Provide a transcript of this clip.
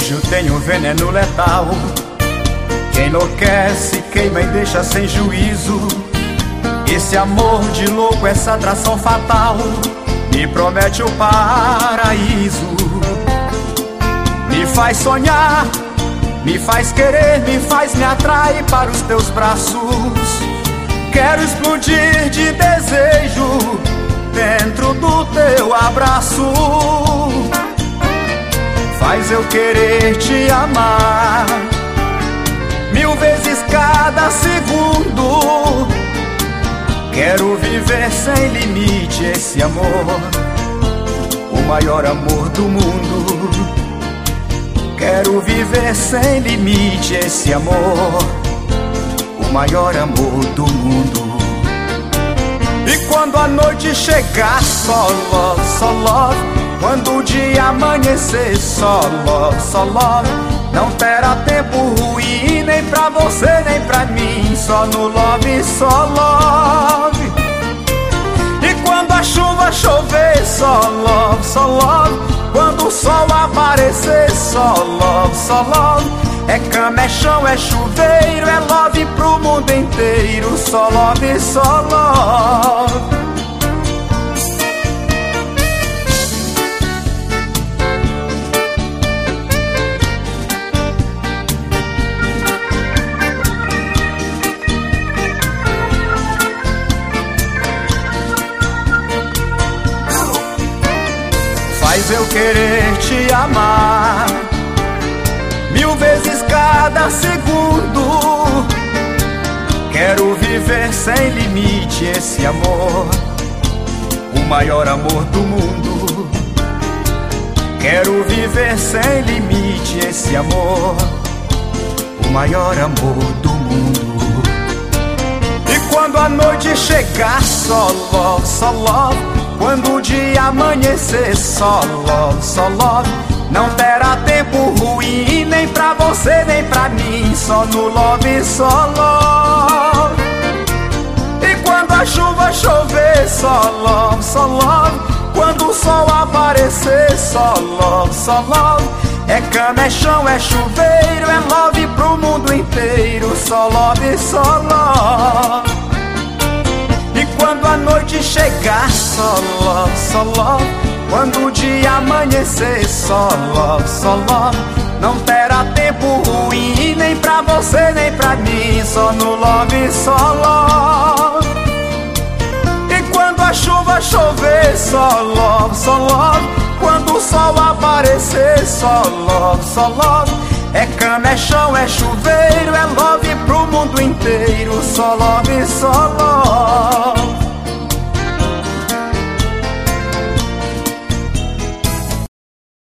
beijo tem um veneno letal que enlouquece, queima e deixa sem juízo. Esse amor de louco, essa atração fatal me promete o paraíso. Me faz sonhar, me faz querer, me faz me atrair para os teus braços. Quero explodir de desejo dentro do teu abraço. Faz eu querer te amar 1000 vezes cada segundo. Quero viver sem limite esse amor, o maior amor do mundo. Quero viver sem limite esse amor, o maior amor do mundo. E quando a noite chegar, só love, só love. Quando o dia amanhecer, só love, só love. Não terá tempo ruim, nem pra você, nem pra mim. Só no love, só love. E quando a chuva chover, só love, só love. Quando o sol aparecer, só love, só love. É cama, é chão, é chuveiro, é love pro mundo inteiro. Só love, só love. Faz eu querer te amar 1000 vezes cada segundo. Quero viver sem limite esse amor, o maior amor do mundo. Quero viver sem limite esse amor, o maior amor do mundo. E quando a noite chegar, só love, só love. Quando o dia amanhecer, só love, só love. Não terá tempo ruim, nem pra você, nem pra mim. Só no love, só love. E quando a chuva chover, só love, só love. Quando o sol aparecer, só love, só love. É cama, é chão, é chuveiro, é love pro mundo inteiro. Só love, só love. E quando a noite chegar, só love, só love. Quando o dia amanhecer, só love, só love. Não terá tempo ruim, nem pra você, nem pra mim. Só no love, só love. E quando a chuva chover, só love, só love. Quando o sol aparecer, só love, só love. É cama, é chão, é chuveiro, é love pro mundo inteiro. Só love, só love.